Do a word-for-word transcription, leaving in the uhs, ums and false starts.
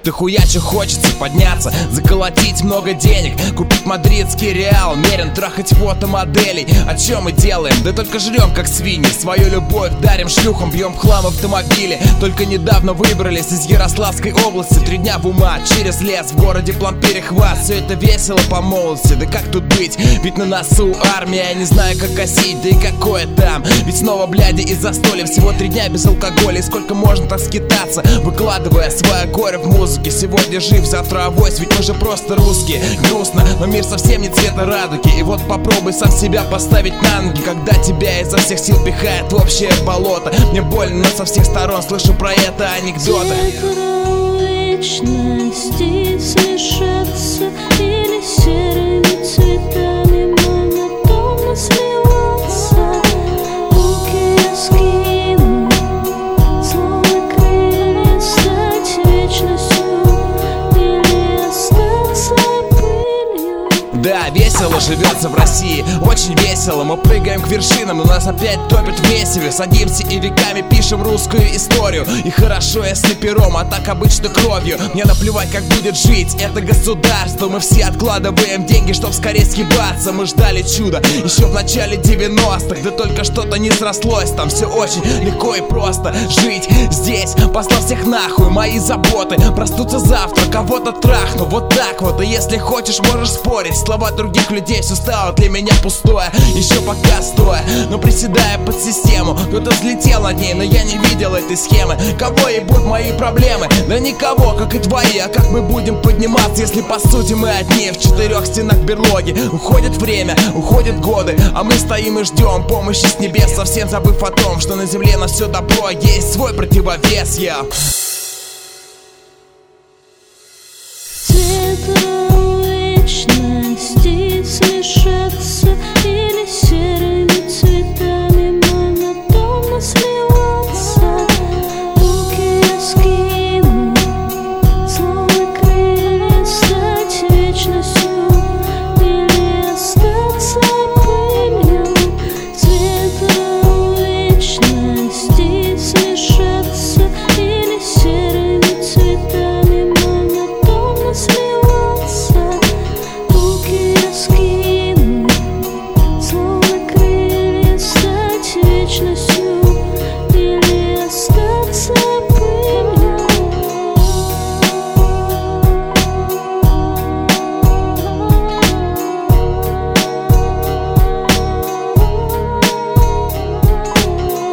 Ты хуячу хочется подняться, заколотить много денег, купить мадридский Реал, мерен, трахать фотомоделей. О чем мы делаем? Да только жрем как свиньи. Свою любовь дарим шлюхам, бьем в хлам автомобили. Только недавно выбрались из Ярославской области. Три дня в ума, через лес, в городе план перехват. Все это весело по молодости, да как тут быть? Ведь на носу армия, я не знаю как косить, да и какое там. Ведь снова бляди из застолья, всего три дня без алкоголя. И сколько можно так скитаться, выкладывая свое горе в музыке. Сегодня жив, завтра авось, ведь мы же просто русские. Грустно, но мир совсем не цвета радуги. И вот попробуй сам себя поставить на ноги, когда тебя изо всех сил пихает в общее болото. Мне больно, но со всех сторон слышу про это анекдоты. Вечности смешаться или серыми цветами монотонно сливаться. Руки я скину, словно крылья, стать вечностью или остаться пылью. Да, весело живется в России, очень весело. Мы прыгаем к вершинам, но нас опять топят в месиве. Садимся и веками пишем русскую историю. И хорошо, если пером, а так обычно кровью. Мне наплевать, как будет жить это государство. Мы все откладываем деньги, чтоб скорее съебаться. Мы ждали чуда еще в начале девяностых, да только что-то не срослось. Там все очень легко и просто жить здесь, послав всех нахуй. Мои заботы проснутся завтра, кого-то трахну. Вот так вот, и если хочешь, можешь спорить. Слова других людей, все стало для меня пустое. Еще пока стоя, но приседая под систему. Кто-то взлетел над ней, но я не видел этой схемы. Кого ебут мои проблемы? Да никого, как и твои. А как мы будем подниматься, если по сути мы одни в четырех стенах берлоги? Уходит время, уходят годы, а мы стоим и ждем помощи с небес, совсем забыв о том, что на земле на все добро есть свой противовес. Я